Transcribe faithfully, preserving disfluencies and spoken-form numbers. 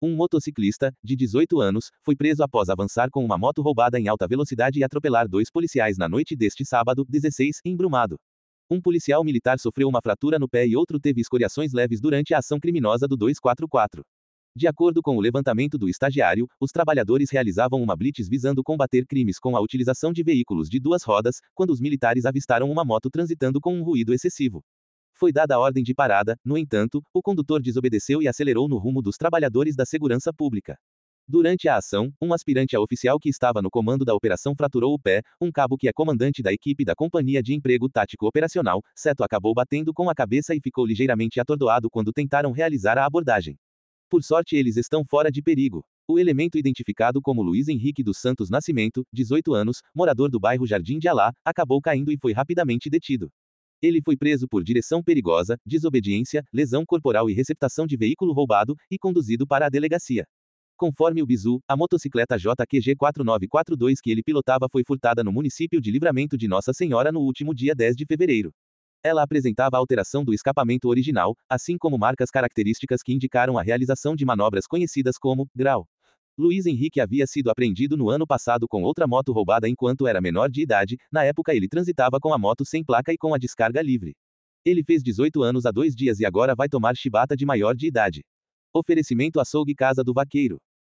Um motociclista, de dezoito anos, foi preso após avançar com uma moto roubada em alta velocidade e atropelar dois policiais na noite deste sábado, dezesseis, em Brumado. Um policial militar sofreu uma fratura no pé e outro teve escoriações leves durante a ação criminosa do duzentos e quarenta e quatro. De acordo com o levantamento do estagiário, os trabalhadores realizavam uma blitz visando combater crimes com a utilização de veículos de duas rodas, quando os militares avistaram uma moto transitando com um ruído excessivo. Foi dada a ordem de parada, no entanto, o condutor desobedeceu e acelerou no rumo dos trabalhadores da segurança pública. Durante a ação, um aspirante a oficial que estava no comando da operação fraturou o pé, um cabo que é comandante da equipe da Companhia de Emprego Tático Operacional, Seto acabou batendo com a cabeça e ficou ligeiramente atordoado quando tentaram realizar a abordagem. Por sorte eles estão fora de perigo. O elemento identificado como Luiz Henrique dos Santos Nascimento, dezoito anos, morador do bairro Jardim de Alá, acabou caindo e foi rapidamente detido. Ele foi preso por direção perigosa, desobediência, lesão corporal e receptação de veículo roubado, e conduzido para a delegacia. Conforme o Bizu, a motocicleta J Q G quatro nove quatro dois que ele pilotava foi furtada no município de Livramento de Nossa Senhora no último dia dez de fevereiro. Ela apresentava a alteração do escapamento original, assim como marcas características que indicaram a realização de manobras conhecidas como grau. Luiz Henrique havia sido apreendido no ano passado com outra moto roubada enquanto era menor de idade, na época ele transitava com a moto sem placa e com a descarga livre. Ele fez dezoito anos há dois dias e agora vai tomar chibata de maior de idade. Oferecimento Açougue Casa do Vaqueiro.